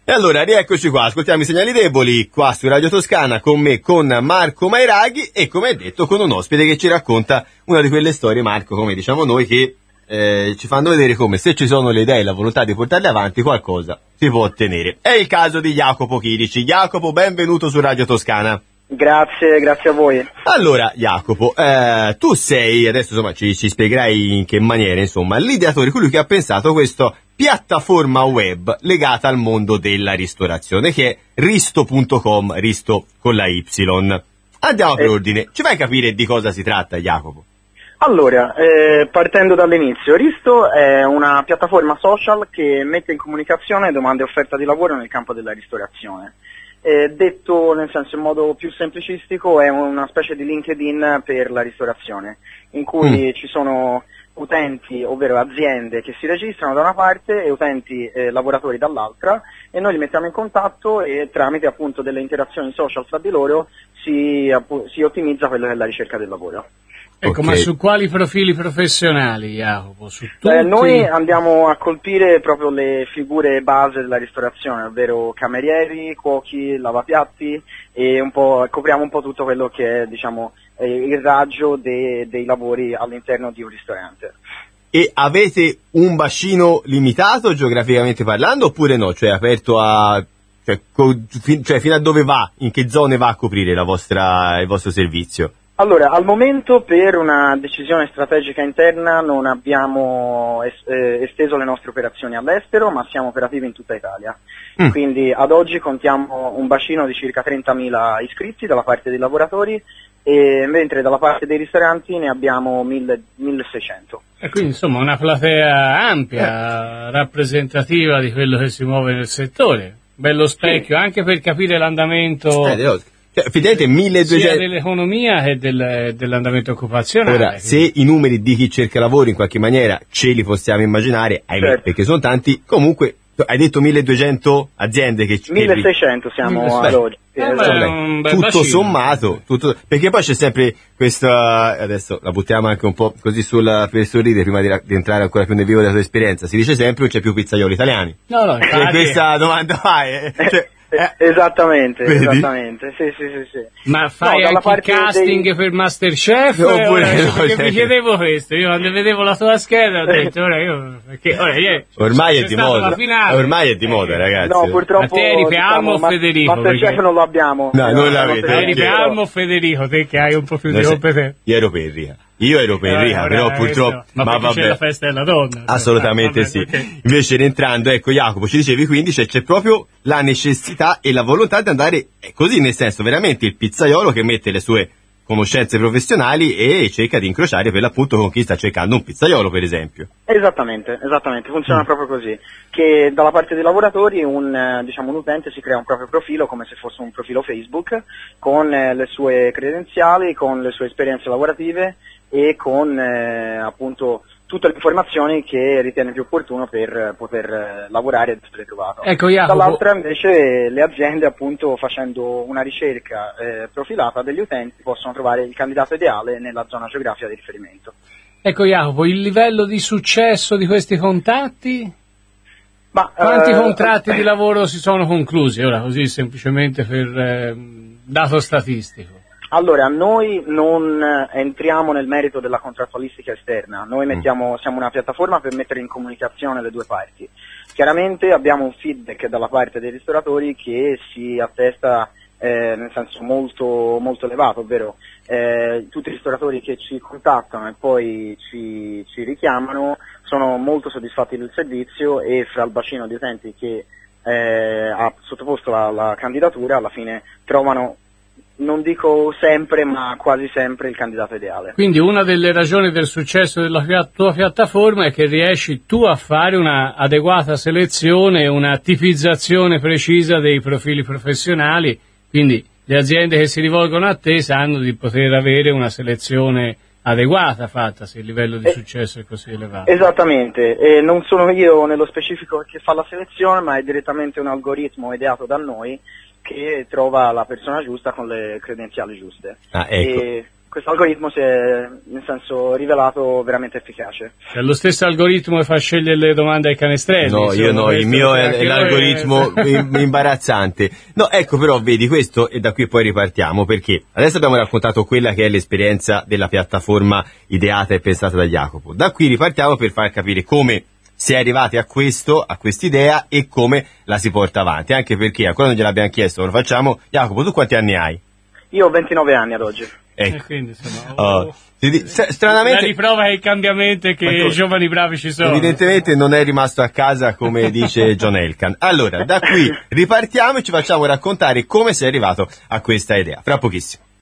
E allora, rieccoci qua, ascoltiamo i segnali deboli, qua su Radio Toscana, con me, con Marco Mairaghi, e come detto, con un ospite che ci racconta una di quelle storie, Marco, come diciamo noi, che ci fanno vedere come, se ci sono le idee e la volontà di portarle avanti, qualcosa si può ottenere. È il caso di Jacopo Chirici. Jacopo, benvenuto su Radio Toscana. Grazie a voi. Allora, Jacopo, tu sei, adesso insomma ci spiegherai in che maniera, insomma, l'ideatore, colui che ha pensato questa piattaforma web legata al mondo della ristorazione, che è risto.com, risto con la Y. Andiamo per ordine, ci fai capire di cosa si tratta, Jacopo? Allora, partendo dall'inizio, Risto è una piattaforma social che mette in comunicazione domande e offerta di lavoro nel campo della ristorazione. Detto nel senso in modo più semplicistico, è una specie di LinkedIn per la ristorazione, in cui ci sono utenti, ovvero aziende che si registrano da una parte e utenti lavoratori dall'altra, e noi li mettiamo in contatto e tramite appunto delle interazioni social fra di loro si ottimizza quella che è la ricerca del lavoro. Ecco, okay. Ma su quali profili professionali, Jacopo? Su tutti? Noi andiamo a colpire proprio le figure base della ristorazione, ovvero camerieri, cuochi, lavapiatti, e copriamo un po' tutto quello che è, diciamo, il raggio dei lavori all'interno di un ristorante. E avete un bacino limitato geograficamente parlando, oppure no? Cioè aperto a... Cioè fino a dove va? In che zone va a coprire il vostro servizio? Allora, al momento per una decisione strategica interna non abbiamo esteso le nostre operazioni all'estero, ma siamo operativi in tutta Italia. Quindi ad oggi contiamo un bacino di circa 30.000 iscritti dalla parte dei lavoratori, mentre dalla parte dei ristoranti ne abbiamo 1.600. E quindi insomma una platea ampia, rappresentativa di quello che si muove nel settore. Bello specchio, sì. Anche per capire l'andamento... Effettivamente 1200 sia dell'economia che dell'andamento occupazionale. Ora, se i numeri di chi cerca lavoro in qualche maniera ce li possiamo immaginare, certo, perché sono tanti, comunque hai detto 1200 aziende che 1600 siamo ad oggi. Tutto sommato, perché poi c'è sempre questa, adesso la buttiamo anche un po' così per sorridere prima di entrare ancora più nel vivo della tua esperienza, si dice sempre non c'è più pizzaioli italiani. No, infatti. Questa domanda Esattamente, sì. Ma fai anche il casting per Masterchef? Perché mi chiedevo questo, io quando vedevo la tua scheda ho detto ormai è di moda, ragazzi. No, purtroppo. Ma te eri per Almo o Federico? Masterchef non lo abbiamo. No, non l'avete. Eri per Almo o Federico, te che hai un po' più di competenza? Io ero per Enrica, però purtroppo... Ma vabbè, c'è la festa della donna. Assolutamente sì. Okay. Invece rientrando, ecco Jacopo, ci dicevi quindi c'è proprio la necessità e la volontà di andare così, nel senso veramente il pizzaiolo che mette le sue conoscenze professionali e cerca di incrociare per l'appunto con chi sta cercando un pizzaiolo, per esempio. Esattamente, funziona proprio così, che dalla parte dei lavoratori un utente si crea un proprio profilo come se fosse un profilo Facebook con le sue credenziali, con le sue esperienze lavorative e con appunto tutte le informazioni che ritiene più opportuno per poter lavorare ed essere trovato. Ecco, Jacopo. Dall'altra invece le aziende, appunto, facendo una ricerca profilata degli utenti, possono trovare il candidato ideale nella zona geografica di riferimento. Ecco, Jacopo, il livello di successo di questi contatti? Quanti contratti di lavoro si sono conclusi? Ora, così semplicemente per dato statistico. Allora, noi non entriamo nel merito della contrattualistica esterna, noi siamo una piattaforma per mettere in comunicazione le due parti. Chiaramente abbiamo un feedback dalla parte dei ristoratori che si attesta nel senso molto, molto elevato, ovvero tutti i ristoratori che ci contattano e poi ci richiamano sono molto soddisfatti del servizio, e fra il bacino di utenti che ha sottoposto la candidatura alla fine trovano, non dico sempre, ma quasi sempre il candidato ideale. Quindi una delle ragioni del successo della tua piattaforma è che riesci tu a fare una adeguata selezione, una tipizzazione precisa dei profili professionali, quindi le aziende che si rivolgono a te sanno di poter avere una selezione adeguata fatta se il livello di successo è così elevato. Esattamente, non sono io nello specifico che fa la selezione, ma è direttamente un algoritmo ideato da noi che trova la persona giusta con le credenziali giuste. Ecco. questo algoritmo si è, nel senso, rivelato veramente efficace. È lo stesso algoritmo che fa scegliere le domande ai canestrelli. No, insomma, io no, il mio è l'algoritmo imbarazzante. No, ecco, però vedi questo, e da qui poi ripartiamo, perché adesso abbiamo raccontato quella che è l'esperienza della piattaforma ideata e pensata da Jacopo. Da qui ripartiamo per far capire come si è arrivati a quest'idea e come la si porta avanti, anche perché ancora non gliel'abbiamo chiesto, lo facciamo. Jacopo, tu quanti anni hai? Io ho 29 anni ad oggi. Ecco. Quindi, insomma, stranamente la riprova è il cambiamento e che i giovani bravi ci sono. Evidentemente non è rimasto a casa, come dice John Elkann. Allora, da qui ripartiamo e ci facciamo raccontare come sei arrivato a questa idea. Fra pochissimo.